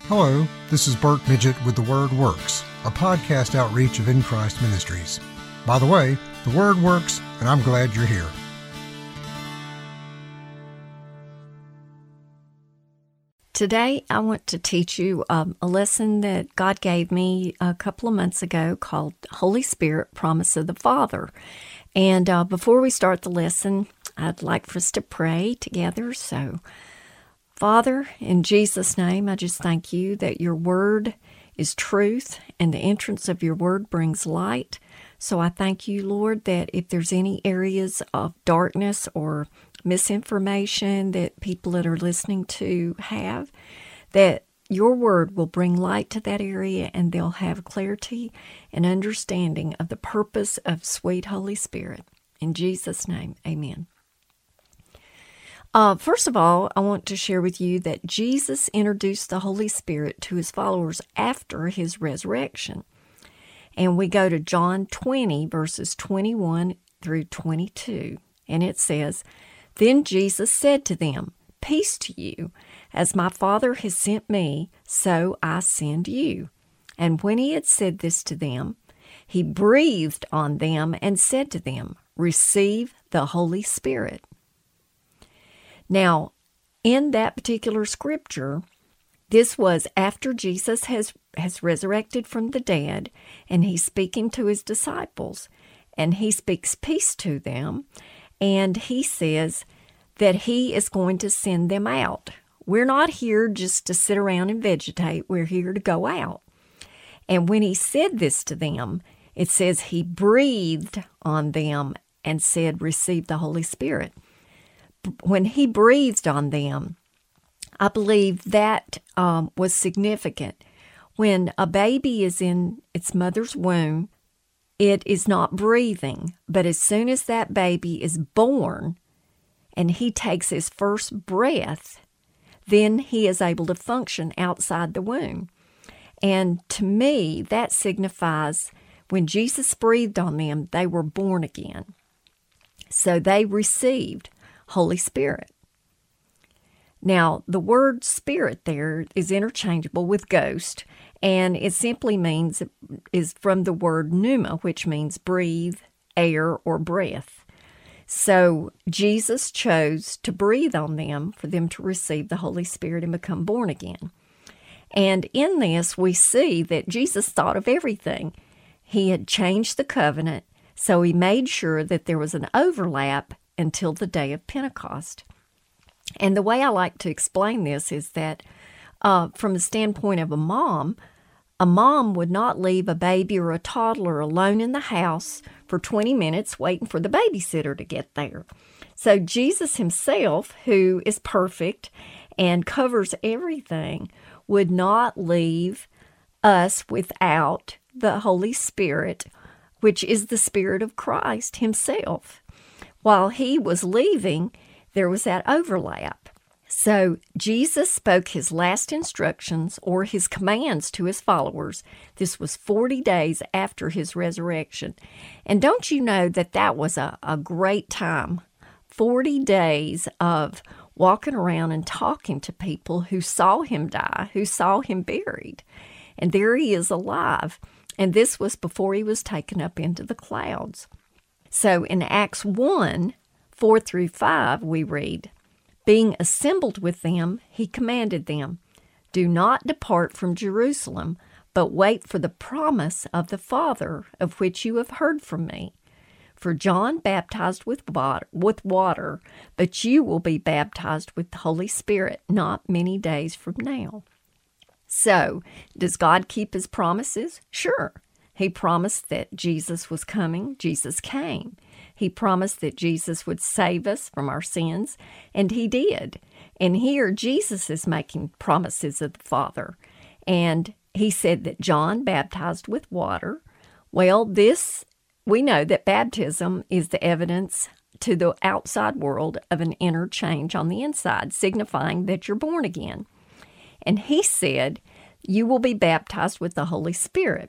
Hello, this is Bert Midget with The Word Works, a podcast outreach of In Christ Ministries. By the way, The Word works, and I'm glad you're here. Today, I want to teach you a lesson that God gave me a couple of months ago called Holy Spirit, Promise of the Father. And before we start the lesson, I'd like for us to pray together. So, Father, in Jesus' name, I just thank you that your word is truth and the entrance of your word brings light. So I thank you, Lord, that if there's any areas of darkness or misinformation that people that are listening to have, that your word will bring light to that area and they'll have clarity and understanding of the purpose of sweet Holy Spirit. In Jesus' name, amen. First of all, I want to share with you that Jesus introduced the Holy Spirit to his followers after his resurrection. And we go to John 20, verses 21 through 22. And it says, "Then Jesus said to them, 'Peace to you. As my Father has sent me, so I send you.' And when he had said this to them, he breathed on them and said to them, 'Receive the Holy Spirit.'" Now, in that particular scripture, this was after Jesus has resurrected from the dead, and he's speaking to his disciples, and he speaks peace to them, and he says that he is going to send them out. We're not here just to sit around and vegetate. We're here to go out. And when he said this to them, it says he breathed on them and said, "Receive the Holy Spirit." When he breathed on them, I believe that was significant. When a baby is in its mother's womb, it is not breathing. But as soon as that baby is born and he takes his first breath, then he is able to function outside the womb. And to me, that signifies when Jesus breathed on them, they were born again. So they received Holy Spirit. Now, the word spirit there is interchangeable with ghost, and it simply is from the word pneuma, which means breathe, air, or breath. So Jesus chose to breathe on them for them to receive the Holy Spirit and become born again. And in this, we see that Jesus thought of everything. He had changed the covenant, so he made sure that there was an overlap until the day of Pentecost. And the way I like to explain this is that from the standpoint of a mom would not leave a baby or a toddler alone in the house for 20 minutes waiting for the babysitter to get there. So Jesus himself, who is perfect and covers everything, would not leave us without the Holy Spirit, which is the Spirit of Christ himself. While he was leaving, there was that overlap. So Jesus spoke his last instructions or his commands to his followers. This was 40 days after his resurrection. And don't you know that was a great time? 40 days of walking around and talking to people who saw him die, who saw him buried. And there he is alive. And this was before he was taken up into the clouds. So in Acts 1, 4 through 5, we read, "Being assembled with them, he commanded them, 'Do not depart from Jerusalem, but wait for the promise of the Father, of which you have heard from me. For John baptized with water, but you will be baptized with the Holy Spirit not many days from now.'" So, does God keep his promises? Sure. He promised that Jesus was coming. Jesus came. He promised that Jesus would save us from our sins, and he did. And here, Jesus is making promises of the Father. And he said that John baptized with water. Well, we know that baptism is the evidence to the outside world of an inner change on the inside, signifying that you're born again. And he said, "You will be baptized with the Holy Spirit."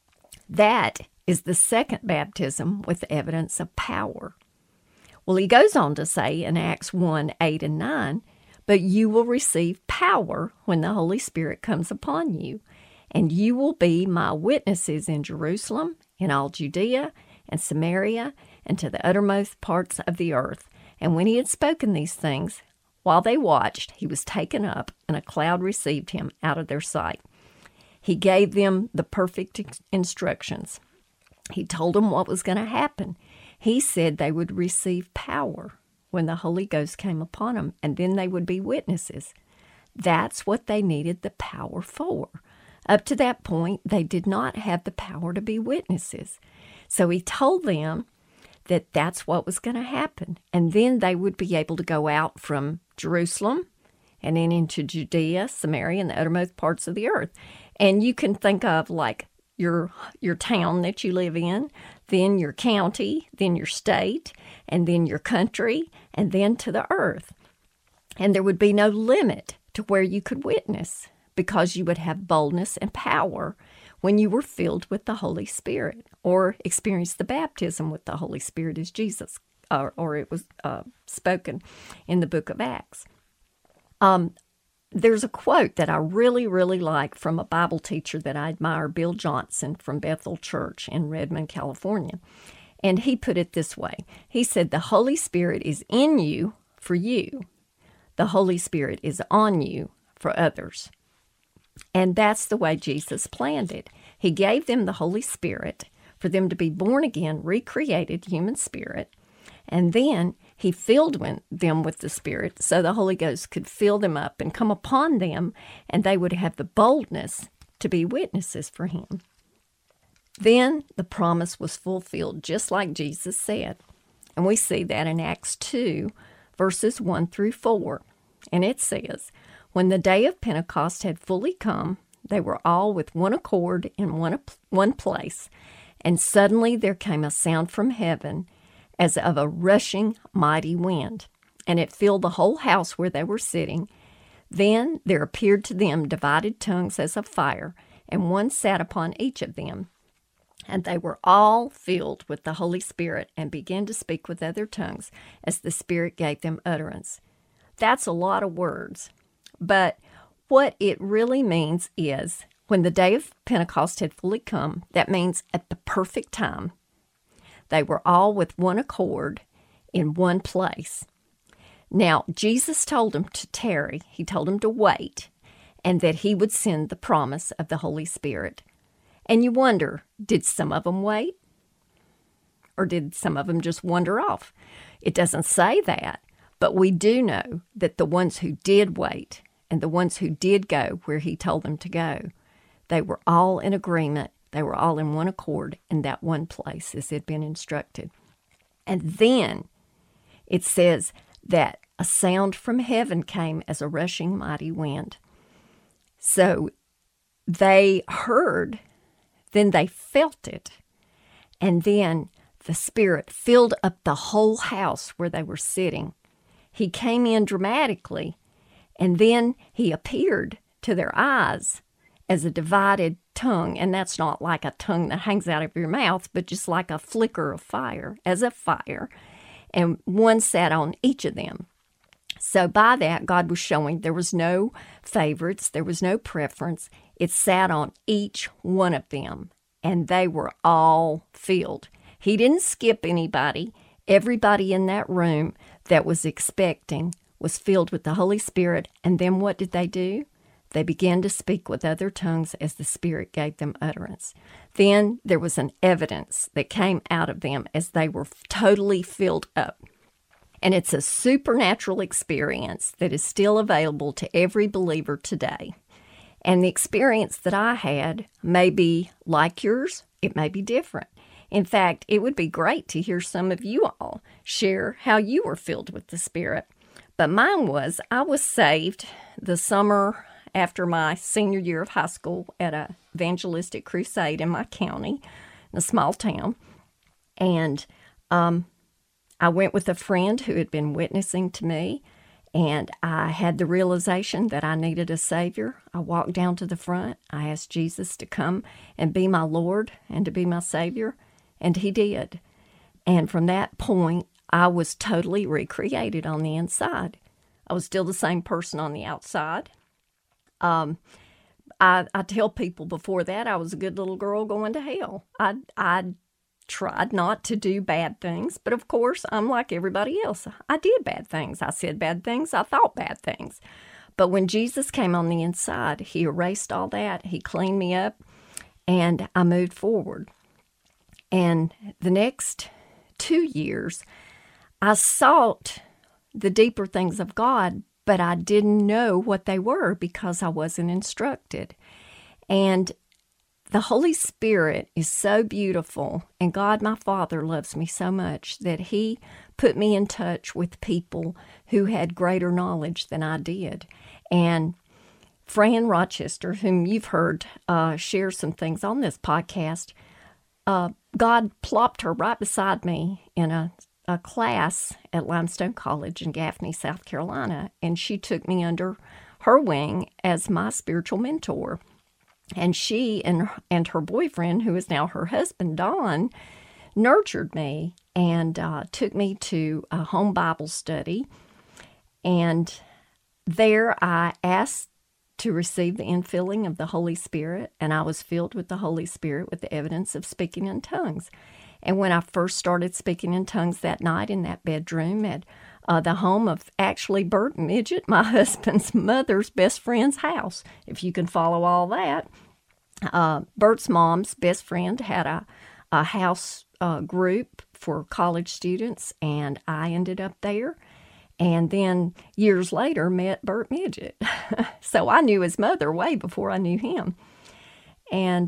That is the second baptism with evidence of power. Well, he goes on to say in Acts 1, 8 and 9, but you will receive power when the Holy Spirit comes upon you, and you will be my witnesses in Jerusalem, in all Judea and Samaria, and to the uttermost parts of the earth. And when he had spoken these things, while they watched, he was taken up, and a cloud received him out of their sight. He gave them the perfect instructions. He told them what was going to happen. He said they would receive power when the Holy Ghost came upon them, and then they would be witnesses. That's what they needed the power for. Up to that point, they did not have the power to be witnesses. So he told them that that's what was going to happen. And then they would be able to go out from Jerusalem and then into Judea, Samaria, and the uttermost parts of the earth. And you can think of like your town that you live in, then your county, then your state, and then your country, and then to the earth. And there would be no limit to where you could witness, because you would have boldness and power when you were filled with the Holy Spirit or experienced the baptism with the Holy Spirit as Jesus, or it was spoken in the book of Acts. There's a quote that I really, really like from a Bible teacher that I admire, Bill Johnson from Bethel Church in Redmond, California. And he put it this way. He said, "The Holy Spirit is in you for you. The Holy Spirit is on you for others." And that's the way Jesus planned it. He gave them the Holy Spirit for them to be born again, recreated human spirit. And then he filled them with the Spirit so the Holy Ghost could fill them up and come upon them, and they would have the boldness to be witnesses for him. Then the promise was fulfilled, just like Jesus said. And we see that in Acts 2, verses 1 through 4. And it says, "When the day of Pentecost had fully come, they were all with one accord in one place. And suddenly there came a sound from heaven as of a rushing mighty wind, and it filled the whole house where they were sitting. Then there appeared to them divided tongues as of fire, and one sat upon each of them. And they were all filled with the Holy Spirit and began to speak with other tongues as the Spirit gave them utterance." That's a lot of words, but what it really means is when the day of Pentecost had fully come, that means at the perfect time, they were all with one accord in one place. Now, Jesus told them to tarry. He told them to wait, and that he would send the promise of the Holy Spirit. And you wonder, did some of them wait? Or did some of them just wander off? It doesn't say that, but we do know that the ones who did wait and the ones who did go where he told them to go, they were all in agreement. They were all in one accord in that one place as had been instructed. And then it says that a sound from heaven came as a rushing mighty wind. So they heard, then they felt it, and then the Spirit filled up the whole house where they were sitting. He came in dramatically, and then he appeared to their eyes as a divided tongue, and that's not like a tongue that hangs out of your mouth, but just like a flicker of fire, as a fire, and one sat on each of them. So by that, God was showing there was no favorites, there was no preference. It sat on each one of them, and they were all filled. He didn't skip anybody. Everybody in that room that was expecting was filled with the Holy Spirit, and then what did they do? They began to speak with other tongues as the Spirit gave them utterance. Then there was an evidence that came out of them as they were totally filled up. And it's a supernatural experience that is still available to every believer today. And the experience that I had may be like yours. It may be different. In fact, it would be great to hear some of you all share how you were filled with the Spirit. But mine was, I was saved the summer after my senior year of high school at a evangelistic crusade in my county, in a small town. And I went with a friend who had been witnessing to me, and I had the realization that I needed a Savior. I walked down to the front. I asked Jesus to come and be my Lord and to be my Savior, and he did. And from that point, I was totally recreated on the inside. I was still the same person on the outside. I tell people before that I was a good little girl going to hell. I tried not to do bad things, but of course, I'm like everybody else. I did bad things. I said bad things. I thought bad things. But when Jesus came on the inside, he erased all that. He cleaned me up, and I moved forward. And the next 2 years, I sought the deeper things of God, but I didn't know what they were because I wasn't instructed. And the Holy Spirit is so beautiful, and God, my Father, loves me so much that he put me in touch with people who had greater knowledge than I did. And Fran Rochester, whom you've heard share some things on this podcast, God plopped her right beside me in a class at Limestone College in Gaffney, South Carolina, and she took me under her wing as my spiritual mentor. And she and her boyfriend, who is now her husband, Don, nurtured me and took me to a home Bible study. And there I asked to receive the infilling of the Holy Spirit, and I was filled with the Holy Spirit with the evidence of speaking in tongues. And when I first started speaking in tongues that night in that bedroom at the home of actually Bert Midget, my husband's mother's best friend's house, if you can follow all that. Bert's mom's best friend had a house group for college students, and I ended up there. And then years later met Bert Midget. So I knew his mother way before I knew him. And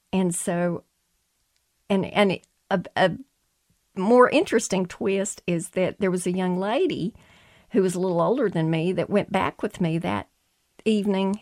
a more interesting twist is that there was a young lady who was a little older than me that went back with me that evening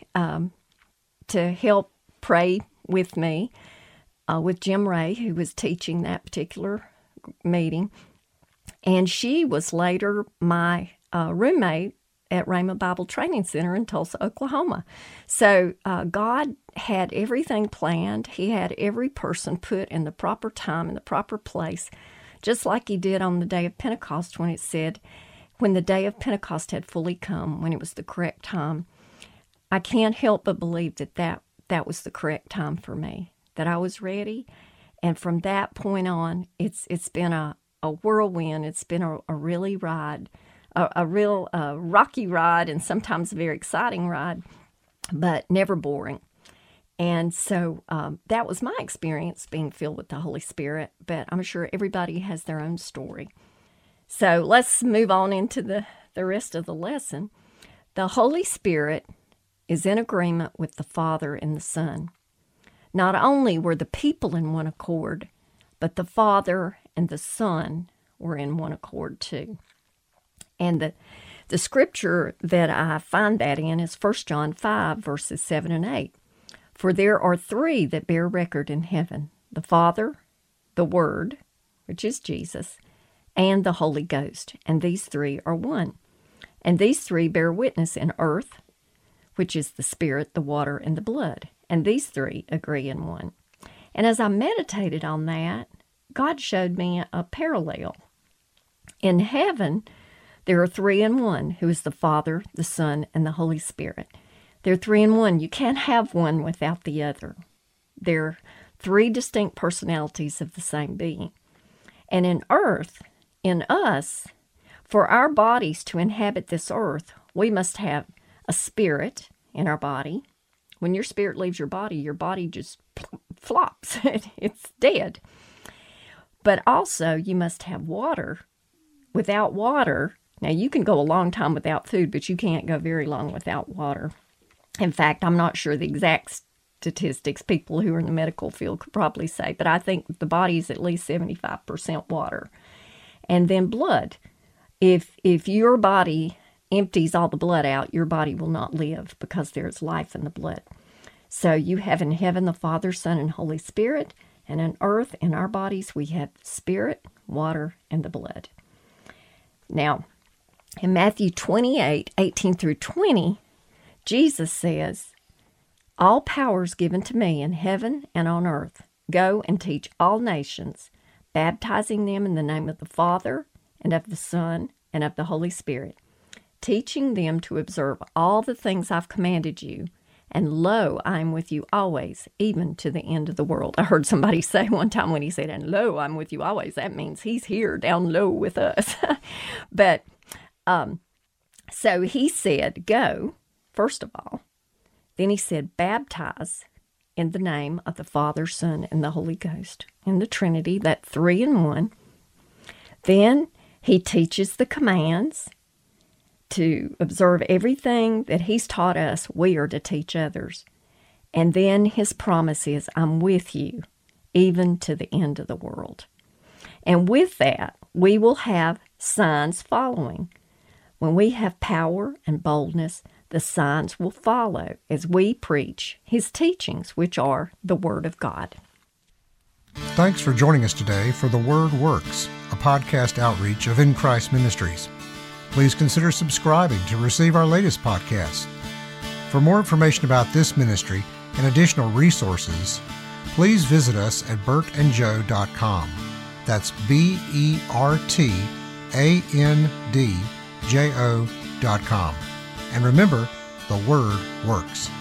to help pray with me with Jim Ray, who was teaching that particular meeting. And she was later my roommate at Rhema Bible Training Center in Tulsa, Oklahoma. So God had everything planned. He had every person put in the proper time, in the proper place, just like he did on the day of Pentecost when it said, when the day of Pentecost had fully come, when it was the correct time. I can't help but believe that was the correct time for me, that I was ready. And from that point on, it's been a whirlwind. It's been a really ride, a real rocky ride, and sometimes a very exciting ride, but never boring. And so that was my experience being filled with the Holy Spirit, but I'm sure everybody has their own story. So let's move on into the rest of the lesson. The Holy Spirit is in agreement with the Father and the Son. Not only were the people in one accord, but the Father and the Son were in one accord too. And the scripture that I find that in is 1 John 5, verses 7 and 8. For there are three that bear record in heaven, the Father, the Word, which is Jesus, and the Holy Ghost, and these three are one. And these three bear witness in earth, which is the Spirit, the water, and the blood. And these three agree in one. And as I meditated on that, God showed me a parallel. In heaven, there are three in one, who is the Father, the Son, and the Holy Spirit. They're three in one. You can't have one without the other. They're three distinct personalities of the same being. And in earth, in us, for our bodies to inhabit this earth, we must have a spirit in our body. When your spirit leaves your body just flops. It's dead. But also, you must have water. Without water, now you can go a long time without food, but you can't go very long without water. In fact, I'm not sure the exact statistics. People who are in the medical field could probably say, but I think the body is at least 75% water. And then blood. If your body empties all the blood out, your body will not live because there's life in the blood. So you have in heaven the Father, Son, and Holy Spirit, and on earth, in our bodies, we have spirit, water, and the blood. Now, in Matthew 28, 18 through 20, Jesus says, all power is given to me in heaven and on earth. Go and teach all nations, baptizing them in the name of the Father, and of the Son, and of the Holy Spirit, teaching them to observe all the things I've commanded you. And lo, I am with you always, even to the end of the world. I heard somebody say one time when he said, and lo, I'm with you always, that means he's here down low with us. But so he said, go, first of all. Then he said, baptize in the name of the Father, Son, and the Holy Ghost, in the Trinity, that 3 in 1. Then he teaches the commands to observe everything that he's taught us. We are to teach others. And then his promise is, I'm with you, even to the end of the world. And with that, we will have signs following. When we have power and boldness, the signs will follow as we preach his teachings, which are the Word of God. Thanks for joining us today for The Word Works, a podcast outreach of In Christ Ministries. Please consider subscribing to receive our latest podcasts. For more information about this ministry and additional resources, please visit us at bertandjoe.com. That's BERTANDJO.com. And remember, the Word works.